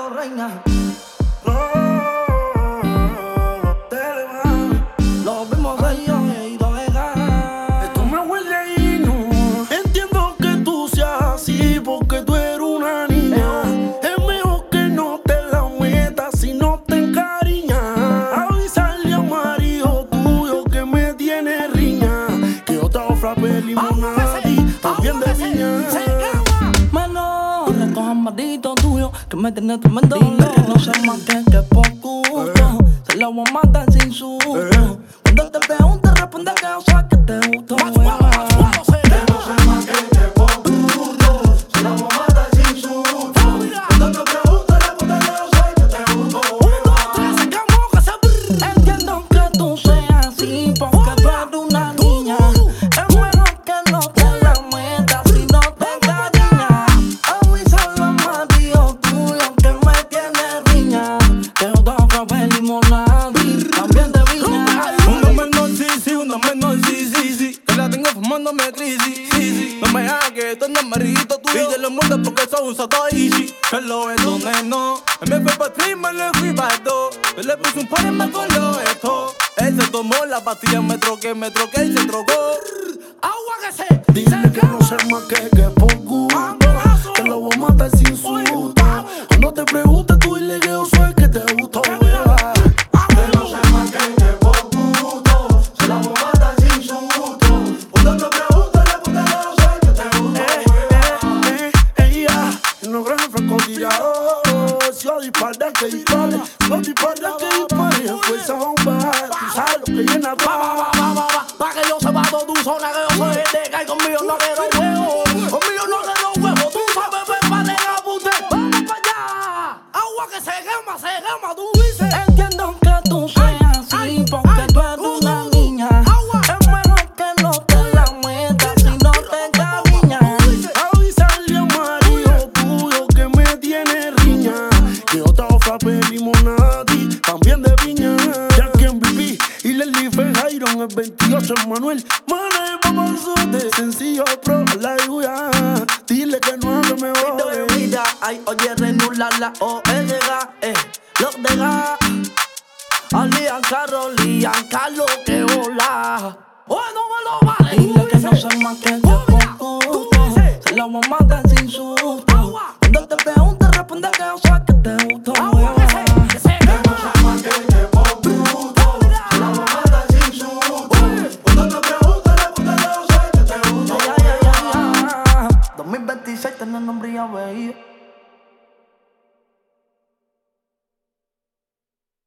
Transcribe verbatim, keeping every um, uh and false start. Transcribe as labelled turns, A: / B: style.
A: Dímelo, reina. Lo vimos ahí hoy y lo dejas.
B: Esto me huele y no entiendo que tú seas así, porque tú eres una niña. Es mejor que no te la metas si no te encariñas. Avisarle a marido tuyo que me tiene riña, que yo te hago frappé limonada y también de viña.
A: Mano, recoja maldito tuyo que me tiene tremendo dolor. Que no sé más que que por gusto. Se la voy a matar sin susto. Cuando te pregunte, responde que yo sé que te gusto. Que no sé más que que por gusto. Se la voy a matar sin susto. Cuando te pregunte, responde que yo sé que te gusto. Entiendo que tú seas así, porque tú eres una niña. Es mejor que no te la metas si no te encariñas. Avísalo a marido tuyo que me tiene riña, que yo te hago frappé limonada y también de viña.
B: Una menor, sí, sí, una menor, sí, sí, sí, que la tengo fumándome crisis, sí, sí. No me hagas que esto no es marito tuyo y te lo mundo porque soy un satoishi. Que lo es lo neno. Me fue pa' tri, me le fui pa' dos. Yo le puse un par y me coló esto. Él se tomó la pastilla, me troqué, me troqué y se trocó.
A: Agua que se
B: Dile que no sé más que que por gusto. Que lo voy a matar sin susto. Cuando te pregunte tú dile que yo soy el que te gustó, beba.
A: Que no sé más que que por gusto. Se la voy a matar sin susto. Cuando te pregunte, responde que yo sé que te gusto.
B: Eh, eh, ella, no creo en francotirador. Si yo disparo que dispare, si yo disparo que dispare. Fuerza bomba, tú sabes lo que llena
A: Pa, pa, pa, pa, pa, pa, pa que yo sepa todo tu zona, que yo soy el de cae conmigo, no quiero huevo. Conmigo no quiero huevo, tú sabes, ven pa' de la puta. Vamos pa' allá. Agua que se quema, se quema, tú dices. Entiendo que tú seas así, porque tú eres una niña. Es mejor que no te la metas si no te encariñas.
B: avisarle a marido tuyo que me tiene riña, que yo te hago frappé limonada y también de viña. Ya que M V P y Leslie fue Jairon, el veintiocho Manuel Manuel Mamazote, sencillo pro la lluvia. Dile que no hable mejor.
A: Vida, ay, oye, renula la O L G, eh, los de ga. Alian, Carol, Lian, Carlos, que hola. Oh, no me lo vale. Dile que no sé más que